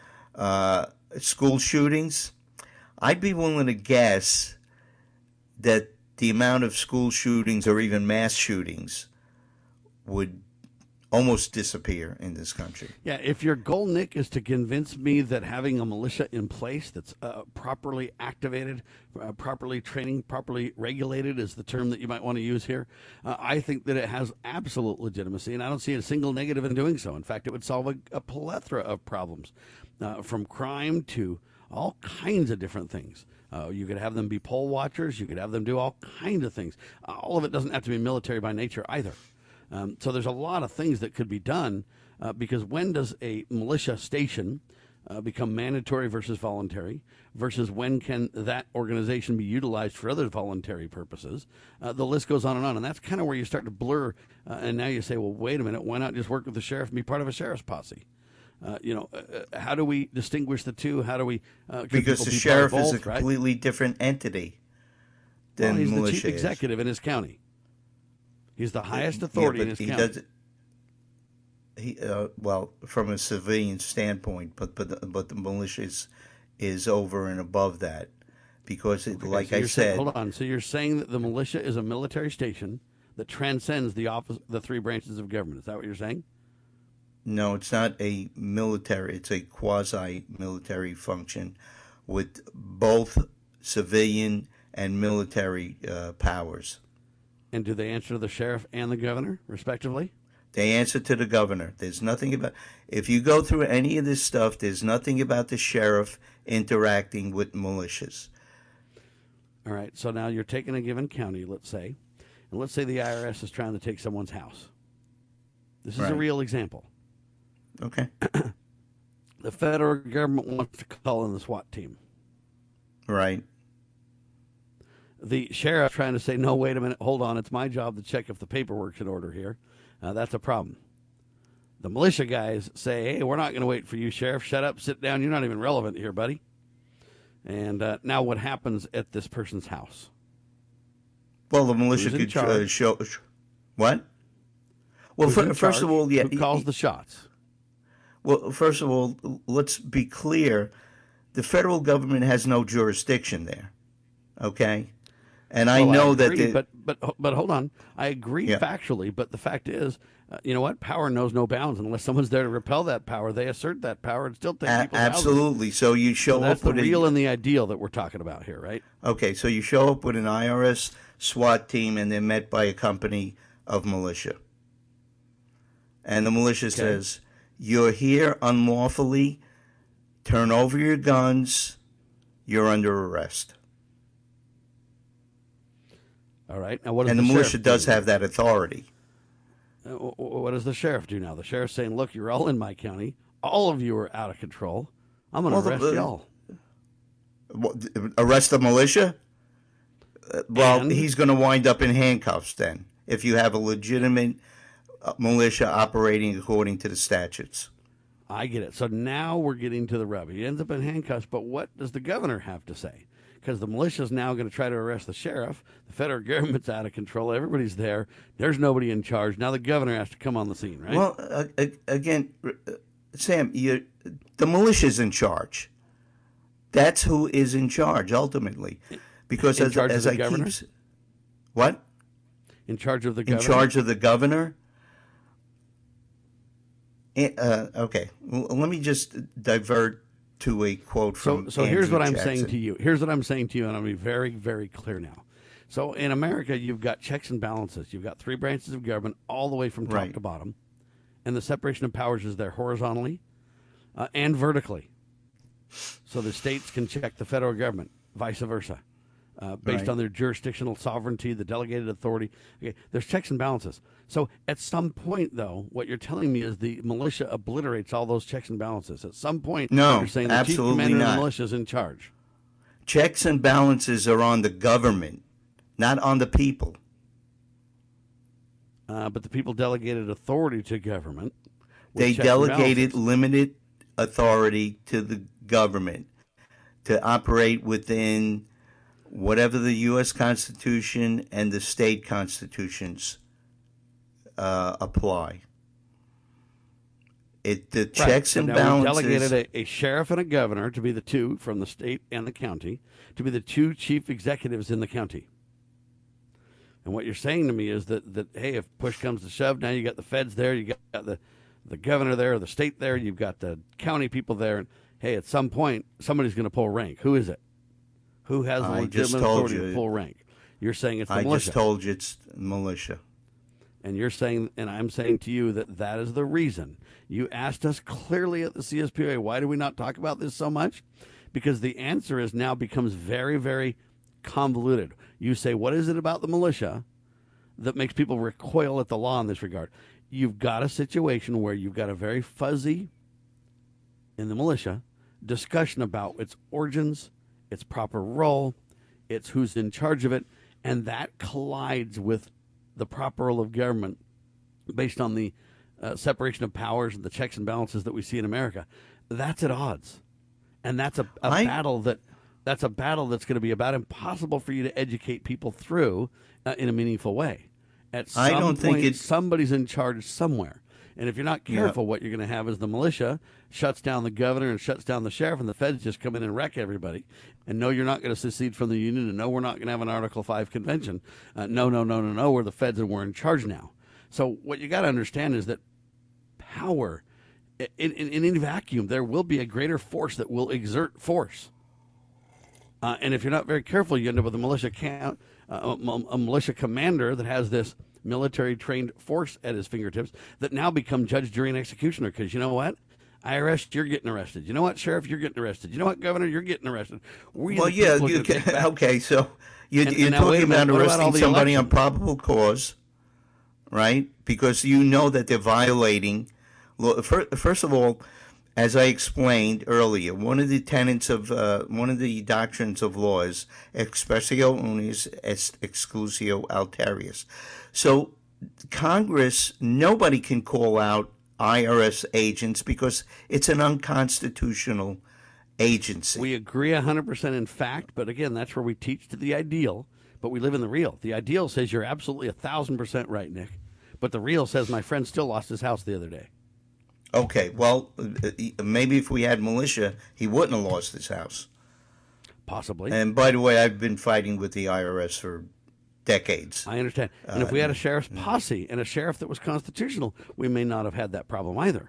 Uh, school shootings, I'd be willing to guess that the amount of school shootings or even mass shootings would almost disappear in this country. Yeah, if your goal, Nick, is to convince me that having a militia in place that's uh, properly activated, uh, properly training, properly regulated is the term that you might want to use here, uh, I think that it has absolute legitimacy, and I don't see a single negative in doing so. In fact, it would solve a, a plethora of problems, uh, from crime to all kinds of different things. Uh, you could have them be poll watchers. You could have them do all kinds of things. Uh, all of it doesn't have to be military by nature either. Um, so there's a lot of things that could be done, uh, because when does a militia station uh, become mandatory versus voluntary, versus when can that organization be utilized for other voluntary purposes? Uh, the list goes on and on, and that's kind of where you start to blur, uh, and now you say, well, wait a minute, why not just work with the sheriff and be part of a sheriff's posse? Uh, you know, uh, how do we distinguish the two? How do we... Uh, because the be sheriff both, is a completely right? different entity than well, he's militia the chief executive is. in his county. He's the highest authority yeah, in his he county. Does, he uh, well, from a civilian standpoint, but but the, but the militia is, is over and above that, because it, Okay, like so I you're said, saying, hold on. So you're saying that the militia is a military station that transcends the office, the three branches of government. Is that what you're saying? no, it's not a military. It's a quasi-military function with both civilian and military uh, powers. And do they answer to the sheriff and the governor, respectively? They answer to the governor. There's nothing about, if you go through any of this stuff, there's nothing about the sheriff interacting with militias. All right, so now you're taking a given county, let's say, and let's say the I R S is trying to take someone's house. This is Right. a real example. Okay. The federal government wants to call in the SWAT team. Right. The sheriff trying to say, no, wait a minute, hold on, it's my job to check if the paperwork's in order here. Uh, that's a problem. The militia guys say, hey, we're not going to wait for you, sheriff. Shut up, sit down. You're not even relevant here, buddy. And uh, now what happens at this person's house? Well, the militia Who's in could uh, charge? show. What? Well, Who's fir- in first charge? of all, yeah. Who calls the shots? Well, first of all, let's be clear. The federal government has no jurisdiction there. Okay? And I Well, know I that agree, the, but but but hold on. I agree Yeah. factually, but the fact is, uh, you know what? Power knows no bounds. Unless someone's there to repel that power, they assert that power and still take a- people's houses. absolutely. So you show So that's up the with real a, and the ideal that we're talking about here, right? okay. So you show up with an I R S SWAT team, and they're met by a company of militia, and the militia says, "You're here unlawfully. Turn over your guns. You're under arrest." All right. Now, what does And the, the militia sheriff does do? have that authority. Uh, wh- wh- What does the sheriff do now? The sheriff's saying, "Look, you're all in my county. All of you are out of control. I'm going to Well, the- arrest the- y'all." What, arrest the militia? Uh, well, And- he's going to wind up in handcuffs then, if you have a legitimate uh, militia operating according to the statutes. I get it. So now we're getting to the rub. He ends up in handcuffs, but what does the governor have to say? Because the militia is now going to try to arrest the sheriff. The federal government's out of control. Everybody's there. There's nobody in charge. Now the governor has to come on the scene, right? Well, uh, again, Sam, you, the militia's in charge. That's who is in charge ultimately. Because in as, charge as of the I governor? keep what? In charge of the In governor? charge of the governor? Uh, okay, well, let me just divert to a quote from. So, so here's Andrew what I'm Jackson. saying to you. Here's what I'm saying to you, and I'm going to be very, very clear now. So, in America, you've got checks and balances. You've got three branches of government, all the way from top Right. to bottom, and the separation of powers is there horizontally uh, and vertically. So the states can check the federal government, vice versa. Uh, based Right. on their jurisdictional sovereignty, the delegated authority. Okay, there's checks and balances. So at some point, though, what you're telling me is the militia obliterates all those checks and balances. At some point, No, you're saying the absolutely chief commander of not. the militia is in charge. Checks and balances are on the government, not on the people. Uh, but the people delegated authority to government. with They checks and delegated balances. limited authority to the government to operate within whatever the U S Constitution and the state constitutions uh, apply. It the Right. checks So and now balances. we delegated a, a sheriff and a governor to be the two from the state and the county, to be the two chief executives in the county. And what you're saying to me is that, that hey, if push comes to shove, now you got the feds there, you got the, the governor there, or the state there, you've got the county people there, and hey, at some point, somebody's going to pull rank. Who is it? Who has the I just legitimate told authority you. to pull rank? You're saying it's the I militia. just told you it's militia. And you're saying, and I'm saying to you that that is the reason. You asked us clearly at the C S P O A, why do we not talk about this so much? Because the answer is now becomes very, very convoluted. You say, what is it about the militia that makes people recoil at the law in this regard? You've got a situation where you've got a very fuzzy, in the militia, discussion about its origins, its proper role, it's who's in charge of it, and that collides with the proper role of government based on the uh, separation of powers and the checks and balances that we see in America. That's at odds. And that's a, a I- battle that that's a battle that's going to be about impossible for you to educate people through uh, in a meaningful way. At some I don't think point, it's- somebody's in charge somewhere. And if you're not careful, what you're going to have is the militia shuts down the governor and shuts down the sheriff, and the feds just come in and wreck everybody. And no, you're not going to secede from the union, and no, we're not going to have an Article five convention. Uh, no, no, no, no, no, we're the feds and we're in charge now. So what you got to understand is that power, in, in, in any vacuum, there will be a greater force that will exert force. Uh, and if you're not very careful, you end up with a militia count, uh, a, a militia commander that has this military trained force at his fingertips that now become judge, jury, and executioner. Because you know what? I arrest, you're getting arrested. You know what, sheriff, you're getting arrested. You know what, governor, you're getting arrested. We Well, the yeah, people are you gonna take can, back- okay. So you, And- you're and now, wait a talking minute, about what about all arresting the somebody on elections? probable cause, right? Because you know that they're violating. Well, fir- first of all, as I explained earlier, one of the tenets of uh, one of the doctrines of law is expressio unis est exclusio alterius. So Congress, nobody can call out I R S agents because it's an unconstitutional agency. We agree one hundred percent in fact, but again, that's where we teach to the ideal, but we live in the real. The ideal says you're absolutely one thousand percent right, Nick, but the real says my friend still lost his house the other day. Okay, well, uh, maybe if we had militia, he wouldn't have lost his house. Possibly. And by the way, I've been fighting with the I R S for decades. I understand. And if we had a sheriff's posse and a sheriff that was constitutional, we may not have had that problem either.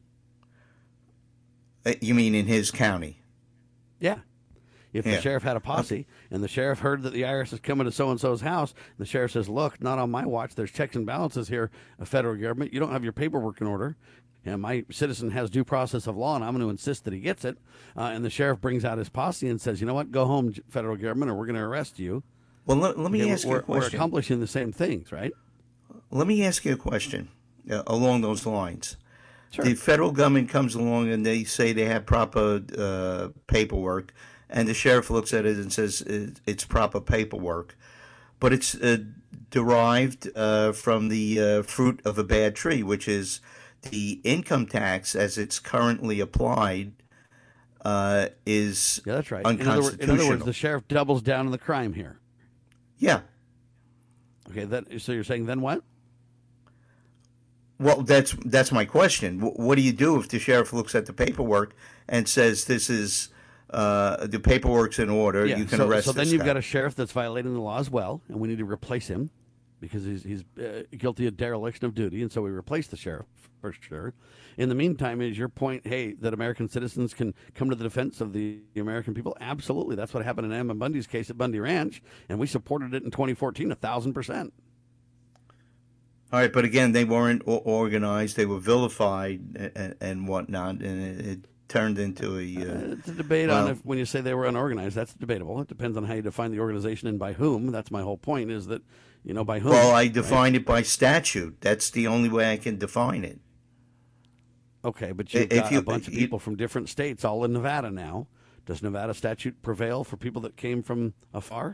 Uh, You mean in his county? Yeah. If Yeah. the sheriff had a posse and the sheriff heard that the I R S is coming to so-and-so's house, and the sheriff says, look, not on my watch. There's checks and balances here, a federal government. You don't have your paperwork in order. And my citizen has due process of law, and I'm going to insist that he gets it. Uh, and the sheriff brings out his posse and says, you know what, go home, federal government, or we're going to arrest you. Well, let, let me Okay, ask we're, you a we're question. accomplishing the same things, right? Let me ask you a question uh, along those lines. Sure. The federal government comes along and they say they have proper uh, paperwork, and the sheriff looks at it and says it- it's proper paperwork, but it's uh, derived uh, from the uh, fruit of a bad tree, which is the income tax as it's currently applied uh, is yeah, that's right. unconstitutional. In other, word, in other words, the sheriff doubles down on the crime here. Yeah. Okay, that, so you're saying then what? Well, that's that's my question. W- what do you do if the sheriff looks at the paperwork and says this is uh, the paperwork's in order? Yeah, you can so, arrest. So then this you've guy. got a sheriff that's violating the law as well, and we need to replace him because he's he's uh, guilty of dereliction of duty, and so we replace the sheriff for sure. In the meantime, is your point, hey, that American citizens can come to the defense of the American people? Absolutely. That's what happened in Ammon Bundy's case at Bundy Ranch, and we supported it in twenty fourteen, a thousand percent. All right, but again, they weren't o- organized; they were vilified and, and whatnot, and it, it turned into a. Uh, uh, it's a debate well, on if when you say they were unorganized. That's debatable. It depends on how you define the organization and by whom. That's my whole point. Is that you know by whom? Well, I define right? it by statute. That's the only way I can define it. Okay, but you've If got you- a bunch of you- people from different states all in Nevada now. Does Nevada statute prevail for people that came from afar?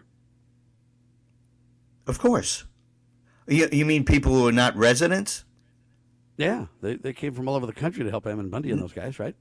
Of course. You, you mean people who are not residents? Yeah, they they came from all over the country to help Ammon Bundy and those guys, right?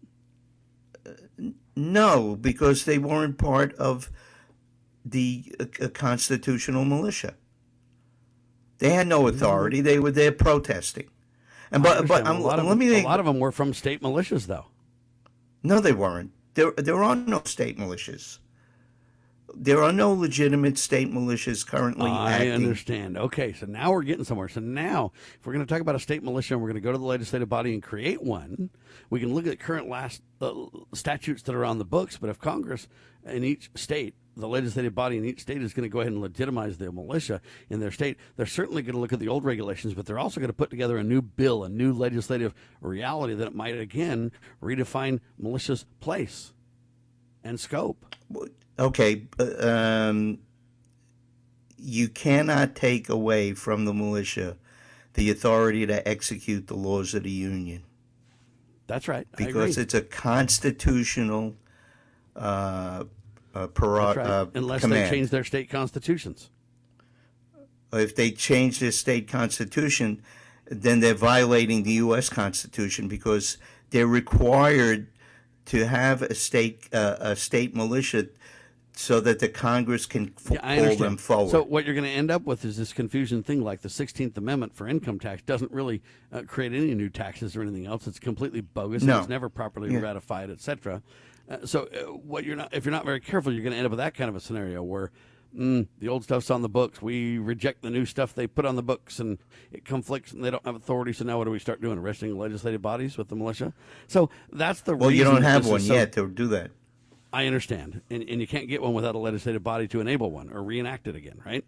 No, because they weren't part of the uh, constitutional militia. They had no authority. They were there protesting. And I but but understand. um, a lot of let me them, think, a lot of them were from state militias, though. no, they weren't. There there are no state militias. There are no legitimate state militias currently I acting. understand. Okay, so now we're getting somewhere. So now, if we're going to talk about a state militia and we're going to go to the legislative body and create one, we can look at current last uh, statutes that are on the books. But if Congress in each state, the legislative body in each state is going to go ahead and legitimize the militia in their state, they're certainly going to look at the old regulations, but they're also going to put together a new bill, a new legislative reality that might, again, redefine militia's place and scope. Okay, uh, um, you cannot take away from the militia the authority to execute the laws of the Union. That's right. Because it's a constitutional uh, uh, para- That's right. uh, Unless command. they change their state constitutions. If they change their state constitution, then they're violating the U S Constitution because they're required to have a state uh, a state militia so that the Congress can f- Yeah, I pull understand. them forward. So what you're going to end up with is this confusion thing, like the sixteenth Amendment for income tax doesn't really uh, create any new taxes or anything else. It's completely bogus. No. And it's never properly Yeah. ratified, et cetera. Uh, so uh, what you're not, if you're not very careful, you're going to end up with that kind of a scenario where mm, the old stuff's on the books. We reject the new stuff they put on the books, and it conflicts, and they don't have authority. So now what do we start doing? Arresting legislative bodies with the militia? So that's the well, reason you don't that have this one is so- yet to do that. I understand, and, and you can't get one without a legislative body to enable one or reenact it again, right?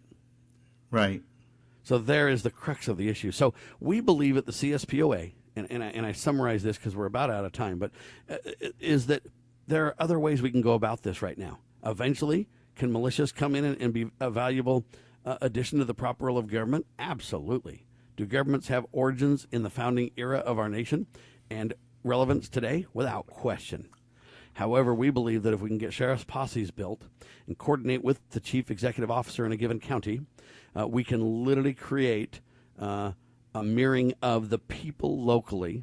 Right. So there is the crux of the issue. So we believe at the C S P O A, and, and, I, and I summarize this because we're about out of time, but uh, is that there are other ways we can go about this right now. Eventually, can militias come in and, and be a valuable uh, addition to the proper role of government? Absolutely. Do governments have origins in the founding era of our nation and relevance today? Without question. However, we believe that if we can get sheriff's posses built and coordinate with the chief executive officer in a given county, uh, we can literally create uh, a mirroring of the people locally,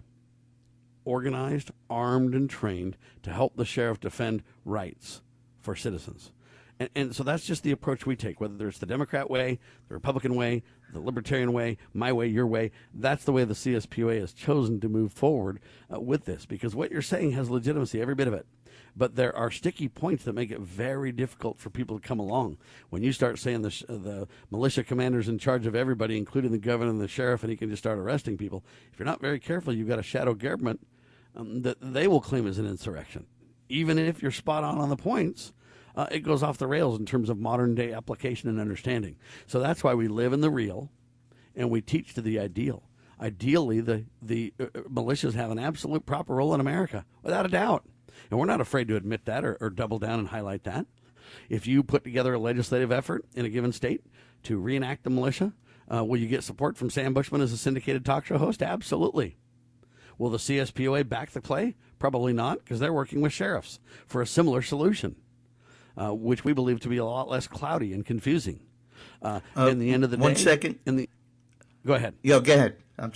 organized, armed, and trained to help the sheriff defend rights for citizens. And, and so that's just the approach we take, whether it's the Democrat way, the Republican way, the Libertarian way, my way, your way. That's the way the C S P O A has chosen to move forward uh, with this, because what you're saying has legitimacy, every bit of it. But there are sticky points that make it very difficult for people to come along. When you start saying the, the militia commander's in charge of everybody, including the governor and the sheriff, and he can just start arresting people, if you're not very careful, you've got a shadow government um, that they will claim as an insurrection. Even if you're spot on on the points, uh, it goes off the rails in terms of modern-day application and understanding. So that's why we live in the real, and we teach to the ideal. Ideally, the, the uh, militias have an absolute proper role in America, without a doubt. And we're not afraid to admit that or, or double down and highlight that. If you put together a legislative effort in a given state to reenact the militia, uh, will you get support from Sam Bushman as a syndicated talk show host? Absolutely. Will the C S P O A back the play? Probably not, because they're working with sheriffs for a similar solution, uh, which we believe to be a lot less cloudy and confusing. Uh, Uh, in the end of the one day, second. In the, go ahead. Yo, go ahead. I'm sorry.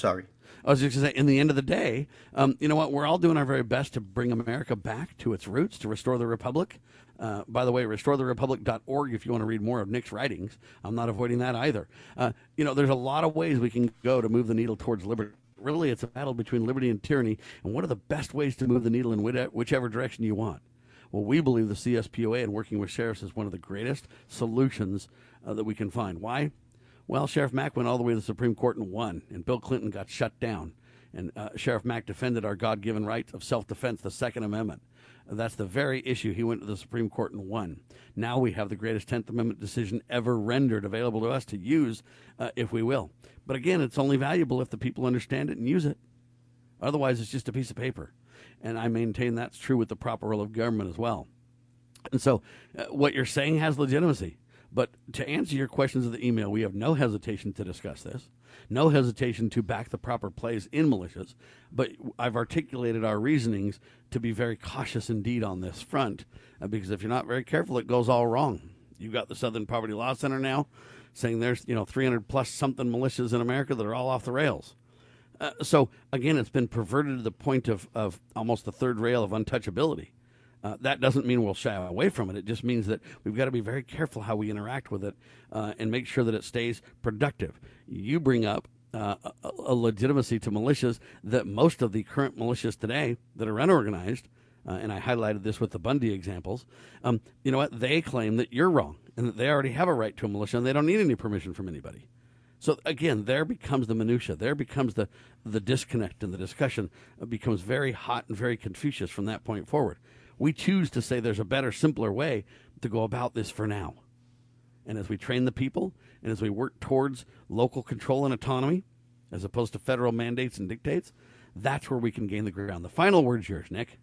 I was just going to say, in the end of the day, um, you know what? We're all doing our very best to bring America back to its roots, to restore the republic. Uh, by the way, restore the republic dot org if you want to read more of Nick's writings. I'm not avoiding that either. Uh, you know, there's a lot of ways we can go to move the needle towards liberty. Really, it's a battle between liberty and tyranny. And what are the best ways to move the needle in whichever direction you want? Well, we believe the C S P O A and working with sheriffs is one of the greatest solutions uh, that we can find. Why? Well, Sheriff Mack went all the way to the Supreme Court and won, and Bill Clinton got shut down. And uh, Sheriff Mack defended our God-given right of self-defense, the Second Amendment. That's the very issue he went to the Supreme Court and won. Now we have the greatest tenth Amendment decision ever rendered available to us to use uh, if we will. But again, it's only valuable if the people understand it and use it. Otherwise, it's just a piece of paper. And I maintain that's true with the proper role of government as well. And so uh, what you're saying has legitimacy. But to answer your questions of the email, we have no hesitation to discuss this, no hesitation to back the proper plays in militias. But I've articulated our reasonings to be very cautious indeed on this front, uh, because if you're not very careful, it goes all wrong. You've got the Southern Poverty Law Center now saying there's, you know, three hundred plus something militias in America that are all off the rails. Uh, so, again, it's been perverted to the point of, of almost the third rail of untouchability. Uh, that doesn't mean we'll shy away from it. It just means that we've got to be very careful how we interact with it uh, and make sure that it stays productive. You bring up uh, a, a legitimacy to militias that most of the current militias today that are unorganized, uh, and I highlighted this with the Bundy examples, um, you know what? They claim that you're wrong and that they already have a right to a militia and they don't need any permission from anybody. So, again, there becomes the minutia. There becomes the, the disconnect, and the discussion becomes very hot and very Confucius from that point forward. We choose to say there's a better, simpler way to go about this for now. And as we train the people and as we work towards local control and autonomy, as opposed to federal mandates and dictates, that's where we can gain the ground. The final word's yours, Nick.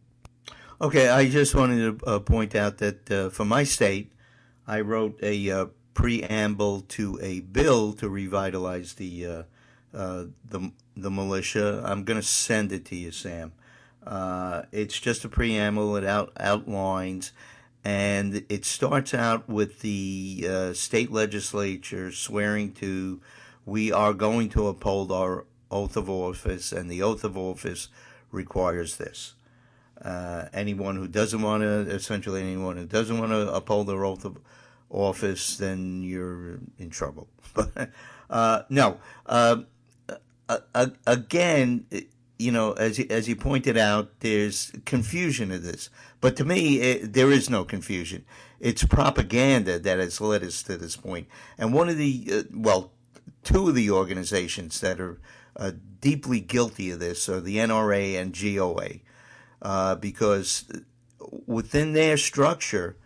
Okay, I just wanted to uh, point out that uh, for my state, I wrote a uh, preamble to a bill to revitalize the uh, uh, the, the militia. I'm going to send it to you, Sam. Uh, it's just a preamble. It out, outlines, and it starts out with the uh, state legislature swearing to, we are going to uphold our oath of office, and the oath of office requires this. Uh, anyone who doesn't want to, essentially anyone who doesn't want to uphold their oath of office, then you're in trouble. But uh, no, uh, uh, again, you know, as as you pointed out, there's confusion in this. But to me, it, there is no confusion. It's propaganda that has led us to this point. And one of the, uh, well, two of the organizations that are uh, deeply guilty of this are the N R A and G O A, uh, because within their structure,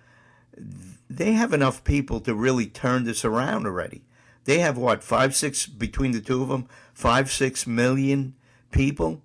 they have enough people to really turn this around already. They have what, five, six, between the two of them, five, six million people?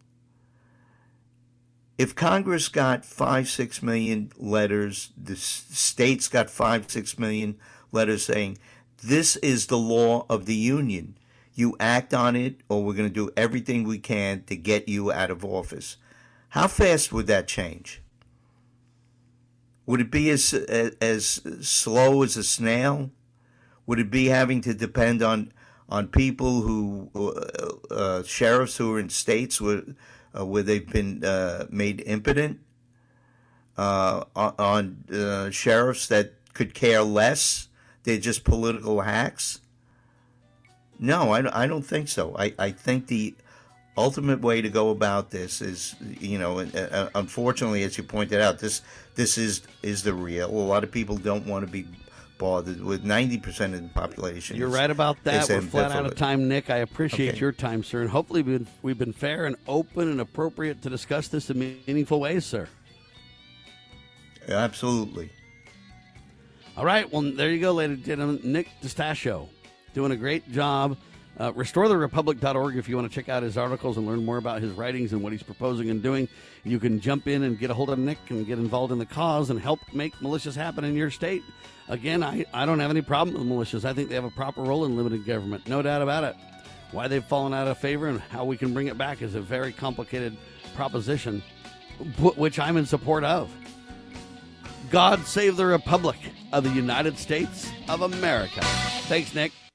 If Congress got five, six million letters, the states got five, six million letters saying, this is the law of the union. You act on it, or we're going to do everything we can to get you out of office. How fast would that change? Would it be as as slow as a snail? Would it be having to depend on on people who, uh, uh, sheriffs who are in states where, uh, where they've been uh, made impotent, uh, on uh, sheriffs that could care less? They're just political hacks? No, I, I don't think so. I, I think the ultimate way to go about this is, you know, uh, unfortunately, as you pointed out, this this is is the real. A lot of people don't want to be bothered with ninety percent of the population. You're right about that. We're flat out of time, Nick. I appreciate Okay. your time, sir, and hopefully we've been, we've been fair and open and appropriate to discuss this in meaningful ways, sir. Absolutely. All right, well, there you go, ladies and gentlemen. Nick DiStasio doing a great job. Uh, restore the republic dot org if you want to check out his articles and learn more about his writings and what he's proposing and doing. You can jump in and get a hold of Nick and get involved in the cause and help make militias happen in your state. Again, I, I don't have any problem with militias. I think they have a proper role in limited government, no doubt about it. Why they've fallen out of favor and how we can bring it back is a very complicated proposition, which I'm in support of. God save the Republic of the United States of America. Thanks, Nick.